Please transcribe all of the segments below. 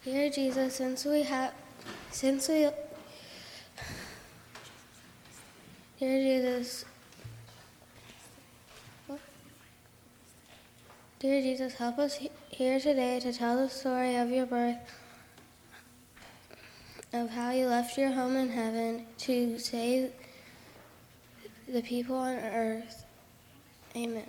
Dear Jesus, Dear Jesus, Dear Jesus, help us here today to tell the story of your birth, of how you left your home in heaven to save the people on earth. Amen.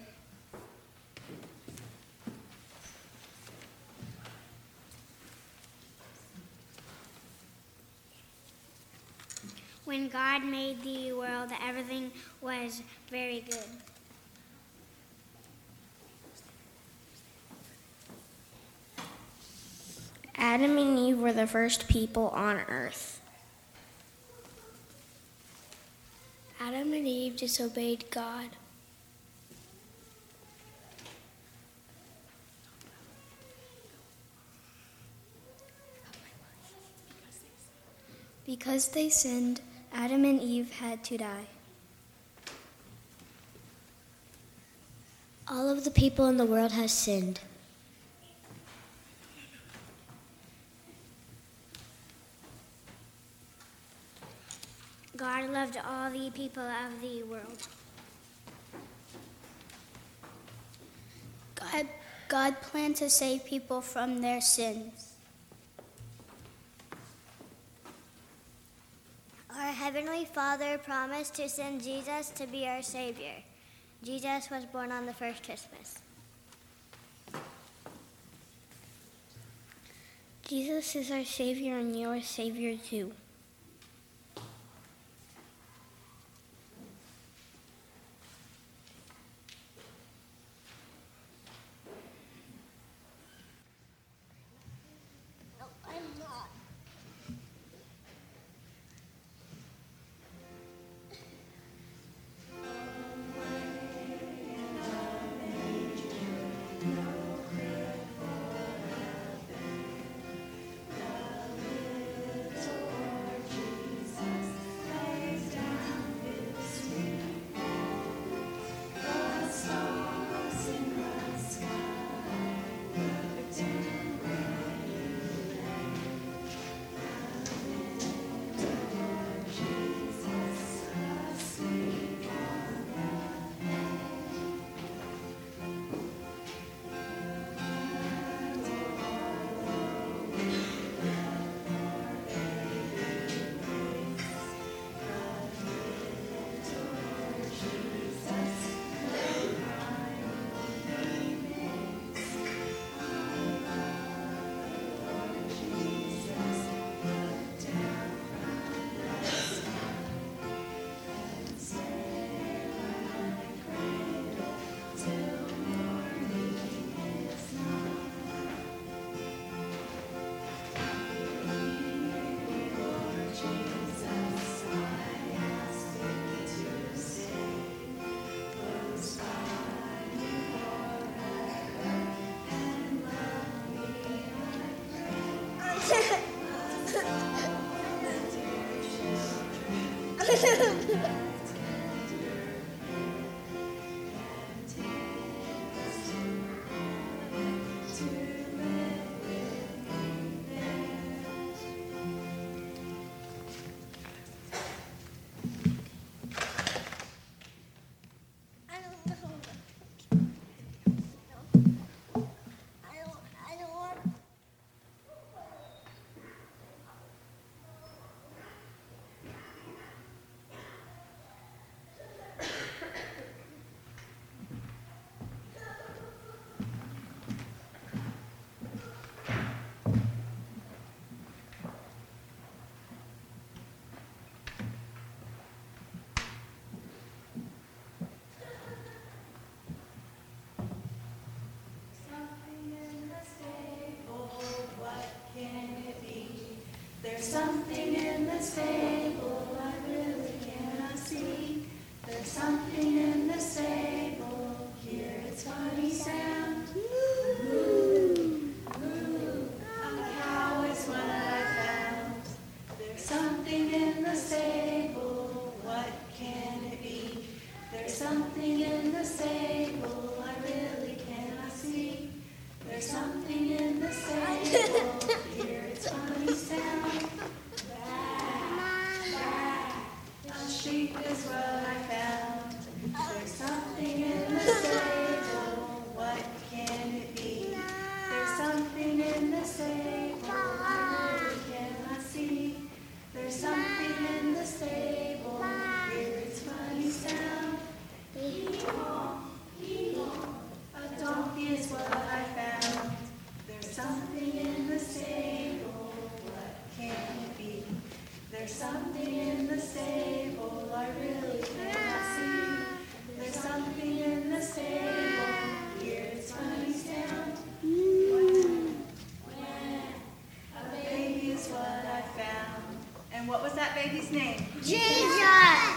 When God made the world, everything was very good. Adam and Eve were the first people on earth. Adam and Eve disobeyed God. Because they sinned, Adam and Eve had to die. All of the people in the world have sinned. God loved all the people of the world. God planned to save people from their sins. Our Heavenly Father promised to send Jesus to be our Savior. Jesus was born on the first Christmas. Jesus is our Savior and you're a Savior too. Something in the stable I really cannot see. There's something in the stable, hear its funny sound. Moo, moo, a cow is what I found. There's something in the stable, what can it be? There's something in the stable I really cannot see. There's something in the stable, hear There's something in the stable I really cannot see. There's something in the stable. Hear its funny sound. A baby is what I found. And what was that baby's name? Jesus!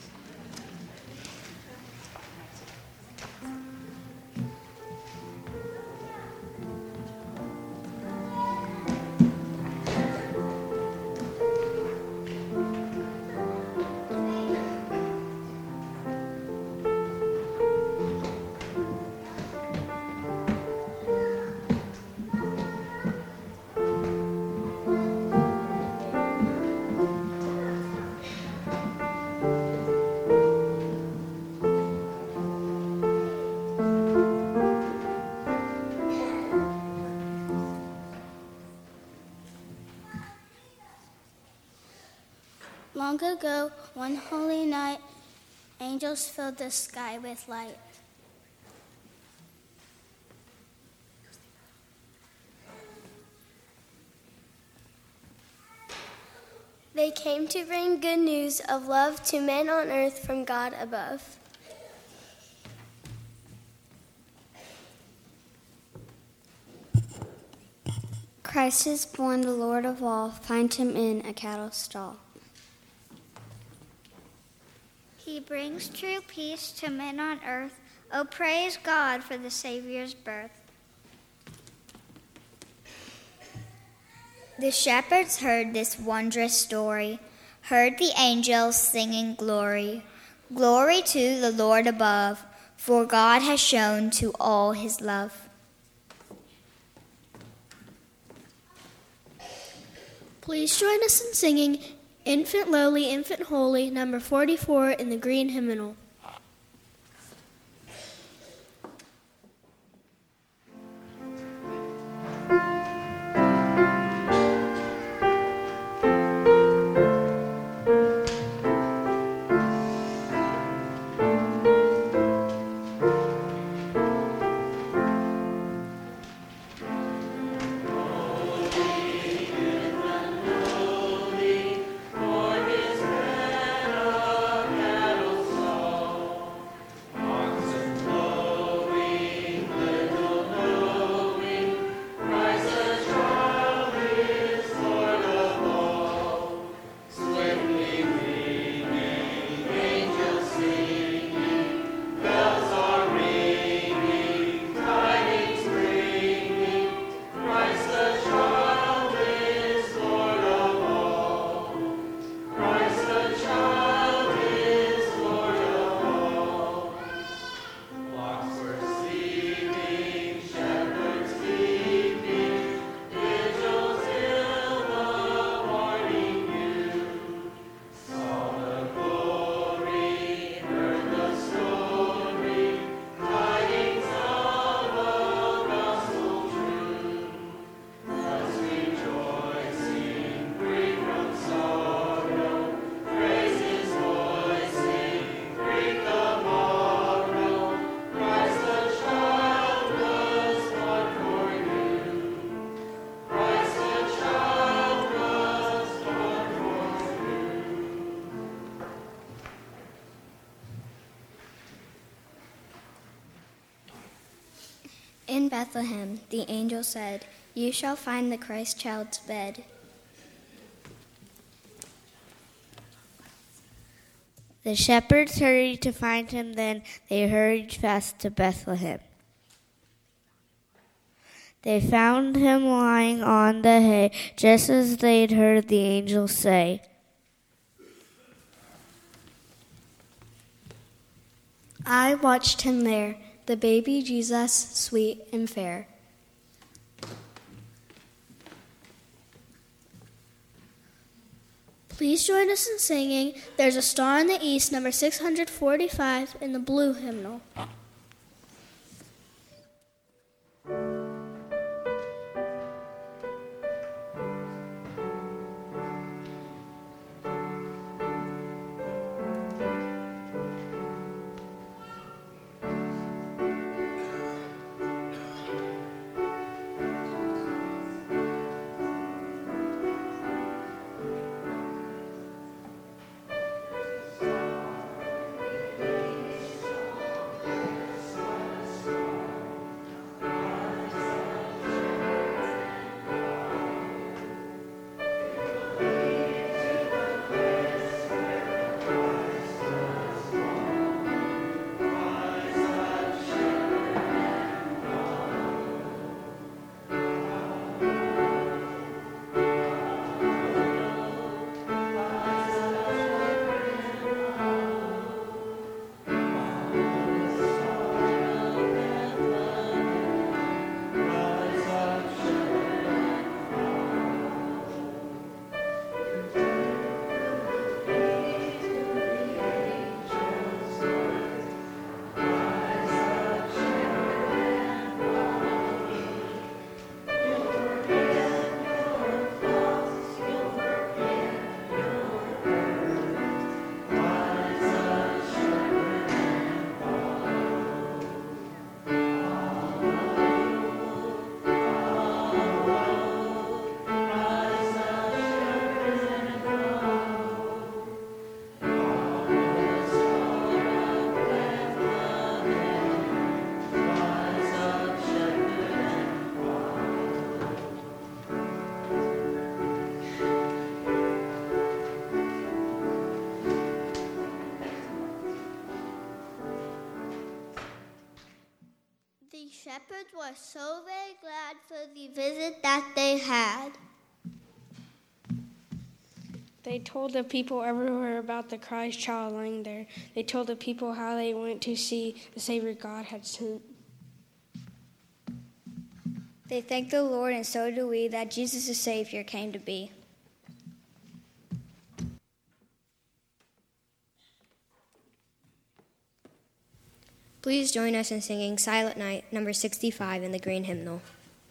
Long ago, one holy night, angels filled the sky with light. They came to bring good news of love to men on earth from God above. Christ is born, the Lord of all. Find him in a cattle stall. He brings true peace to men on earth. Oh, praise God for the Savior's birth. The shepherds heard this wondrous story, heard the angels singing glory. Glory to the Lord above, for God has shown to all his love. Please join us in singing Infant Lowly, Infant Holy, number 44 in the green hymnal. In Bethlehem, the angel said, "You shall find the Christ child's bed." The shepherds hurried to find him, then they hurried fast to Bethlehem. They found him lying on the hay, just as they'd heard the angel say. I watched him there, the baby Jesus, sweet and fair. Please join us in singing There's a Star in the East, number 645 in the blue hymnal. shepherds were so very glad for the visit that they had. They told the people everywhere about the Christ child lying there. They told the people how they went to see the Savior God had sent. They thanked the Lord, and so do we, that Jesus the Savior came to be. Please join us in singing Silent Night, number 65 in the Green Hymnal.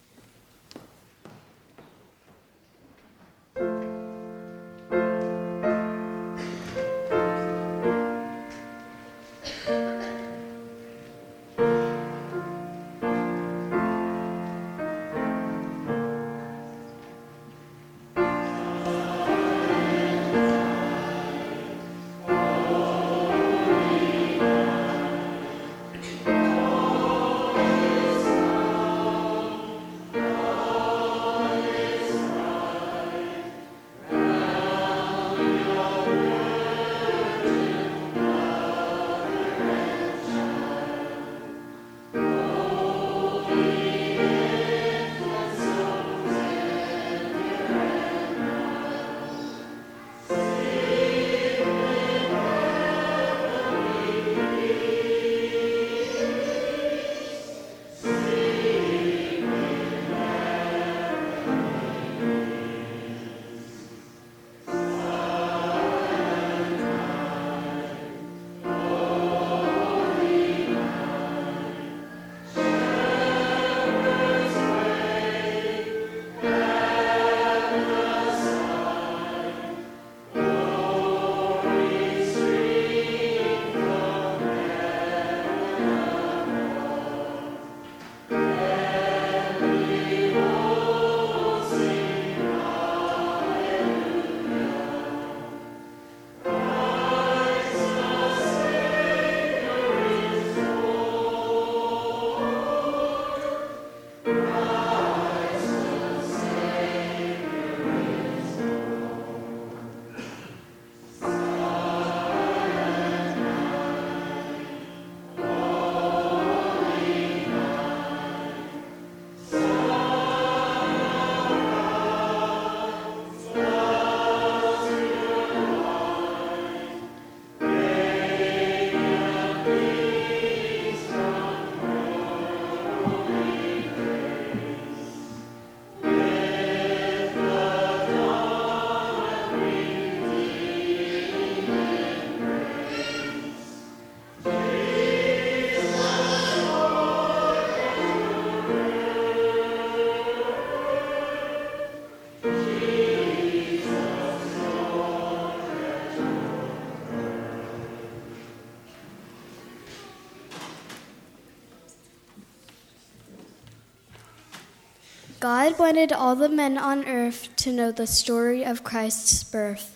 God wanted all the men on earth to know the story of Christ's birth.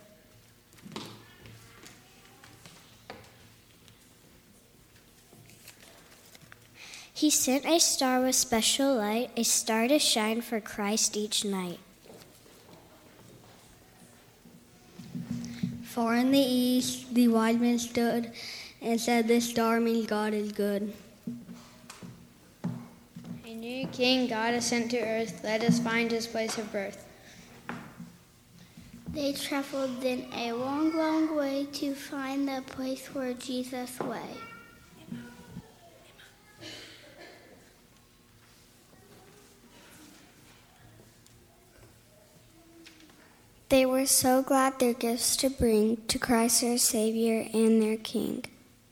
He sent a star with special light, a star to shine for Christ each night. Far in the east, the wise men stood and said, "This star means God is good." A new king God has sent to earth. Let us find his place of birth. They traveled then a long, long way to find the place where Jesus lay. They were so glad their gifts to bring to Christ their Savior and their King.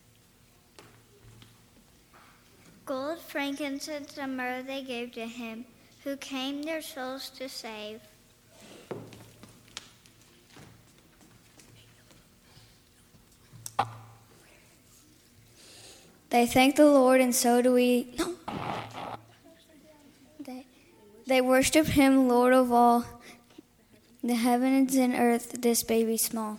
Gold, frankincense, and myrrh they gave to him, who came their souls to save. They thanked the Lord, and so do we. They worship him, Lord of all, the heavens and earth, this baby small.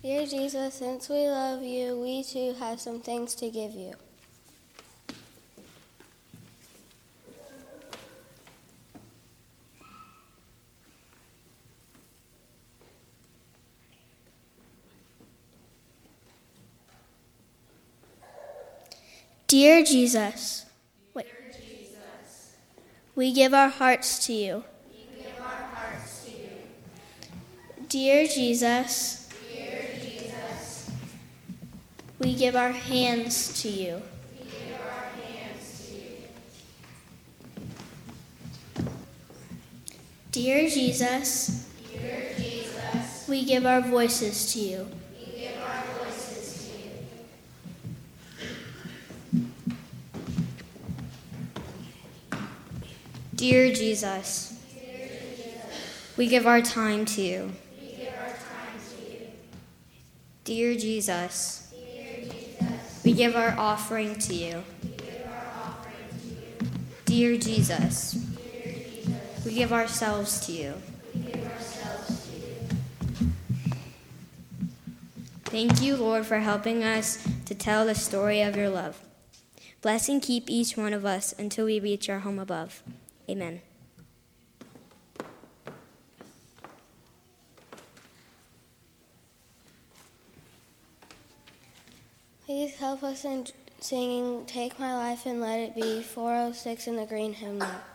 Dear Jesus, since we love you, we too have some things to give you. Dear Jesus, we give our hearts to you. Dear Jesus, we give our hands to you. Dear Jesus, we give our voices to you. Dear Jesus, we give our time to you. Dear Jesus, we give our offering to you. Dear Jesus, we give ourselves to you. Thank you, Lord, for helping us to tell the story of your love. Bless and keep each one of us until we reach our home above. Amen. Please help us in singing Take My Life and Let It Be 406 in the green hymnal.